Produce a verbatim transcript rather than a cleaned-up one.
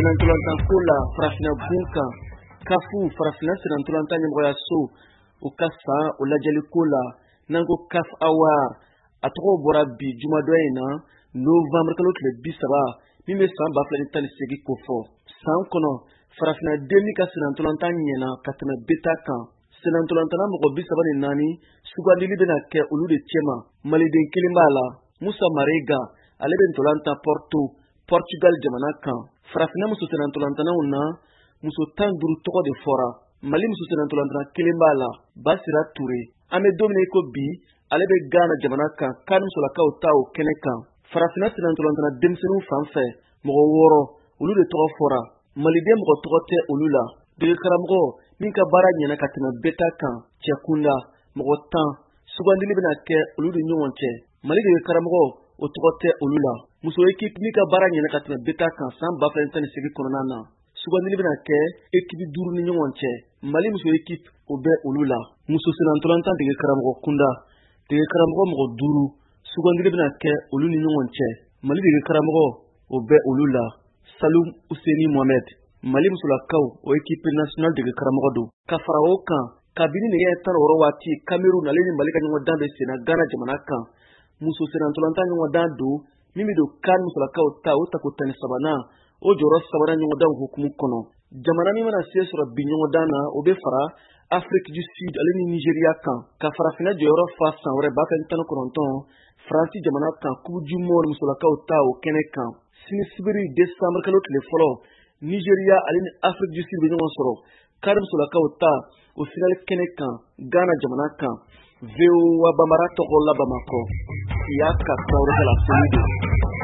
Senantulantan kola farafina bunka kafu farafina senantulantan nyamgoya so ukasa ulajali kola nango kaf awar atoko bora bi jumadoyena novembre kalo tile bisaba mime san bafle tani segi kofo san kono farafina demi ka senantulantan nyena katana beta kan senantulantana mogo bisaba ni nani sugandili bena ke ulu de chema maliden kilimbala Musa Marega aleben tolanta Porto Portugal jamana kan farafina muso senantulantana una muso tan duru togo de fora mali muso senantulantana kilimbala Basira Touré ame domine ko bi alebe Ghana jamana kan kan muso lakaw taw kene kan farafina senantulantana demsenu fanfe mogo woro ulu de togo fora maliden mogo togo te ulu la de karamogo min ka bara nyena katina beta kan chekunda mogo tan sugandili bena ke ulu de nyonche mali de karamogo o togo te ulu la muso équipe min ka bara nyena katina beta kan san bafle tani segi konona na sugandili bena ke équipe duru ni nyonche mali muso équipe o be ulu la muso senantulantan de karamogo kunda de karamogo mogo duru sugandili bena ke ulu ni nyonche mali de karamogo o be ulu la Salum Ouseni Mohamed mali musula kaw o équipe nationale de karamogo do ka farao kan kabini ne yetan woro wati Cameroun aleni mali ka nyongo dande sena Ghana jamana kan muso senantulantan nyongo dando mimi do kan musula kaw ta o takotani sabana o joro sabana nyongo dan hukumu kono jamana mi mana sesura bi nyongo dana o be fara Afrique du Sud aleni Nigeria kan ka farafina joro fa san wore ba kan tan koronton France jamana kan ku jumor musula kaw ta o kene kan sini sibiri décembre kalo tile folo Nigeria alini Afrique du Sud be ɲɔgɔn sɔrɔ karim sulakaw ta o final kɛnɛ kan Ghana jamana kan V O A Bambara tɔgɔ la Bamakɔ y'a ka Traoré la